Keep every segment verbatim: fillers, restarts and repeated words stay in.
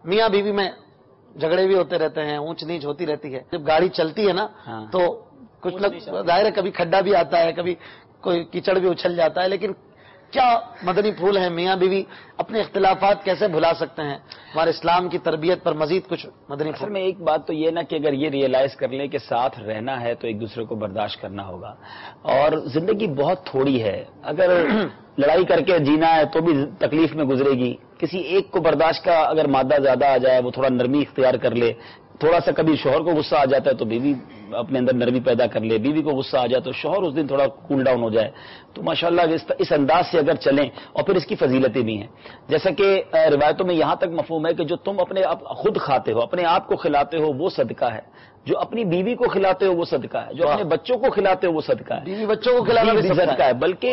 میاں بیوی میں جھگڑے بھی ہوتے رہتے ہیں، اونچ نیچ ہوتی رہتی ہے. جب گاڑی چلتی ہے نا تو کچھ لوگ ظاہر ہے کبھی کھڈا بھی آتا ہے، کبھی کوئی کیچڑ بھی اچھل جاتا ہے، لیکن کیا مدنی پھول ہیں میاں بیوی اپنے اختلافات کیسے بھلا سکتے ہیں؟ ہمارے اسلام کی تربیت پر مزید کچھ مدنی پھول. اصل میں ایک بات تو یہ نا کہ اگر یہ ریئلائز کر لیں کہ ساتھ رہنا ہے تو ایک دوسرے کو برداشت کرنا ہوگا، اور زندگی بہت تھوڑی ہے. اگر لڑائی کر کے جینا ہے تو بھی تکلیف میں گزرے گی. کسی ایک کو برداشت کا اگر مادہ زیادہ آ جائے، وہ تھوڑا نرمی اختیار کر لے، تھوڑا سا کبھی شوہر کو غصہ آ جاتا ہے تو بیوی اپنے اندر نرمی پیدا کر لے، بیوی کو غصہ آ جائے تو شوہر اس دن تھوڑا کول ڈاؤن ہو جائے، تو ماشاءاللہ اس, اس انداز سے اگر چلیں. اور پھر اس کی فضیلتیں بھی ہیں، جیسا کہ روایتوں میں یہاں تک مفہوم ہے کہ جو تم اپنے خود کھاتے ہو، اپنے آپ کو کھلاتے ہو، وہ صدقہ ہے. جو اپنی بیوی کو کھلاتے ہو وہ صدقہ ہے، جو اپنے بچوں کو کھلاتے ہو وہ صدقہ ہے، بیوی بچوں کو کھلانا بھی صدقہ ہے. بلکہ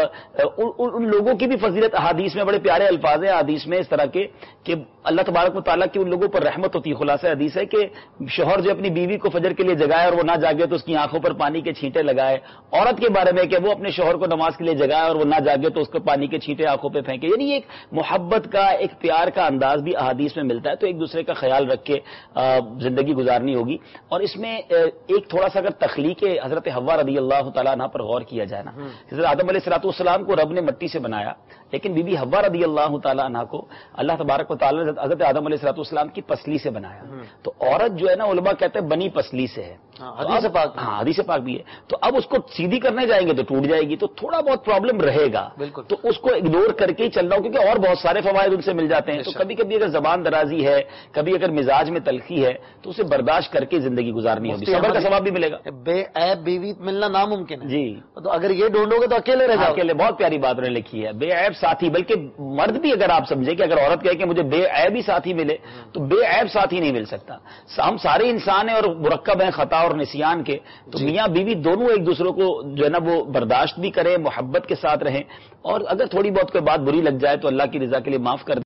ان لوگوں کی بھی فضیلت احادیث میں بڑے پیارے الفاظ ہیں حدیث میں اس طرح کے کہ اللہ تبارک و تعالیٰ کی ان لوگوں پر رحمت ہوتی ہے. خلاصہ حدیث ہے کہ شوہر جو اپنی بیوی کو فجر کے لیے جگائے اور وہ نہ جاگے تو اس کی آنکھوں پر پانی کے چھینٹے لگائے. عورت کے بارے میں کہ وہ اپنے شوہر کو نماز کے لیے جگائے اور وہ نہ جاگے تو اس کو پانی کے چھینٹے آنکھوں پہ پھینکے. یعنی ایک محبت کا، ایک پیار کا انداز بھی احادیث میں ملتا ہے. تو ایک دوسرے کا خیال رکھ کے زندگی گزارنی ہوگی. اور اس میں ایک تھوڑا سا اگر تخلیق حضرت حوا رضی اللہ تعالیٰ عنہ پر غور کیا جائے نا، حضرت آدم علیہ الصلوۃ والسلام کو رب نے مٹی سے بنایا، لیکن بی بی حوا رضی اللہ تعالیٰ عنہ کو اللہ تبارک و تعالیٰ نے حضرت آدم علیہ الصلوۃ والسلام کی پسلی سے بنایا. تو عورت جو ہے نا علماء کہتے ہیں بنی پسلی سے ہے. حدیث پاک ہاں حدیث پاک بھی ہے. تو اب اس کو سیدھی کرنے جائیں گے تو ٹوٹ جائے گی، تو تھوڑا بہت پرابلم رہے گا. بالکل. تو اس کو اگنور کر کے ہی چلنا ہو، کیونکہ اور بہت سارے فوائد ان سے مل جاتے ہیں. تو کبھی کبھی اگر زبان درازی ہے، کبھی اگر مزاج میں تلخی ہے تو اسے برداشت کر کے زندگی گزارنی ہوگی. صبر کا ثواب بھی ملے گا. بے عیب بیوی ملنا ناممکن ہے. جی. تو اگر یہ ڈھونڈو گے تو اکیلے رہ جاؤ. اکیلے. بہت پیاری بات انہوں نے لکھی ہے، بے عیب ساتھی. بلکہ مرد بھی اگر آپ سمجھیں کہ اگر عورت کہے کہ مجھے بے عیب ہی ساتھی ملے تو بے عیب ساتھی نہیں مل سکتا. ہم سارے انسان ہیں اور مرکب ہیں خطا اور نسیان کے. تو میاں بیوی دونوں ایک دوسرے کو جو ہے نا وہ برداشت بھی کریں، محبت کے ساتھ رہیں، اور اگر تھوڑی بہت کوئی بات بری لگ جائے تو اللہ کی رضا کے لیے معاف کر دیں.